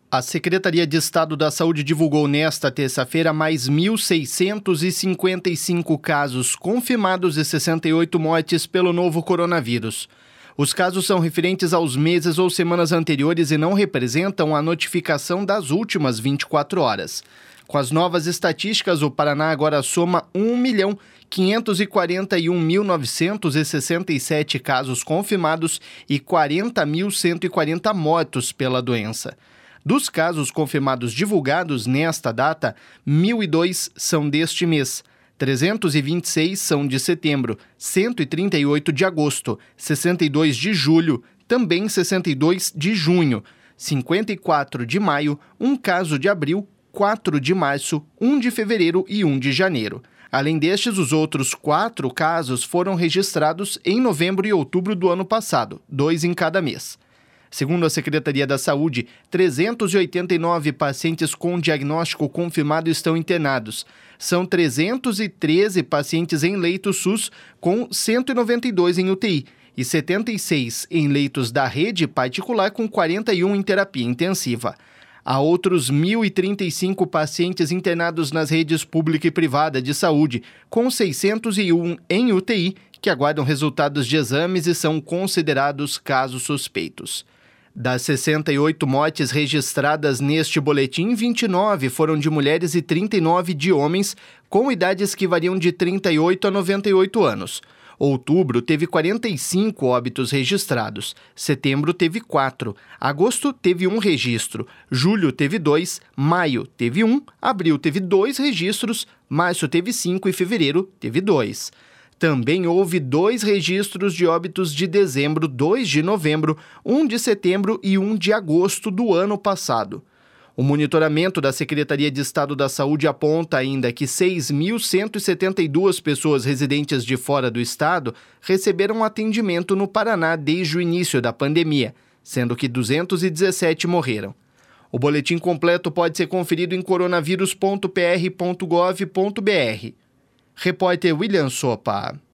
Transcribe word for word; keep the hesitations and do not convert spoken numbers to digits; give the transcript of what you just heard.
A Secretaria de Estado da Saúde divulgou nesta terça-feira mais mil seiscentos e cinquenta e cinco casos confirmados e sessenta e oito mortes pelo novo coronavírus. Os casos são referentes aos meses ou semanas anteriores e não representam a notificação das últimas vinte e quatro horas. Com as novas estatísticas, o Paraná agora soma um milhão quinhentos e quarenta e um mil novecentos e sessenta e sete casos confirmados e quarenta mil cento e quarenta mortos pela doença. Dos casos confirmados divulgados nesta data, mil e dois são deste mês, trezentos e vinte e seis são de setembro, cento e trinta e oito de agosto, sessenta e dois de julho, também sessenta e dois de junho, cinquenta e quatro de maio, um caso de abril, quatro de março, um de fevereiro e um de janeiro. Além destes, os outros quatro casos foram registrados em novembro e outubro do ano passado, dois em cada mês. Segundo a Secretaria da Saúde, trezentos e oitenta e nove pacientes com diagnóstico confirmado estão internados. São trezentos e treze pacientes em leitos SUS, com cento e noventa e dois em U T I, e setenta e seis em leitos da rede particular, com quarenta e um em terapia intensiva. Há outros mil e trinta e cinco pacientes internados nas redes pública e privada de saúde, com seiscentos e um em U T I, que aguardam resultados de exames e são considerados casos suspeitos. Das sessenta e oito mortes registradas neste boletim, vinte e nove foram de mulheres e trinta e nove de homens, com idades que variam de trinta e oito a noventa e oito anos. Outubro teve quarenta e cinco óbitos registrados, setembro teve quatro, agosto teve um registro, julho teve dois, maio teve um, abril teve dois registros, março teve cinco e fevereiro teve dois. Também houve dois registros de óbitos de dezembro, dois de novembro, um de setembro e um de agosto do ano passado. O monitoramento da Secretaria de Estado da Saúde aponta ainda que seis mil cento e setenta e duas pessoas residentes de fora do estado receberam atendimento no Paraná desde o início da pandemia, sendo que duzentos e dezessete morreram. O boletim completo pode ser conferido em coronavírus ponto p r ponto gov ponto b r. Repórter William Sopa.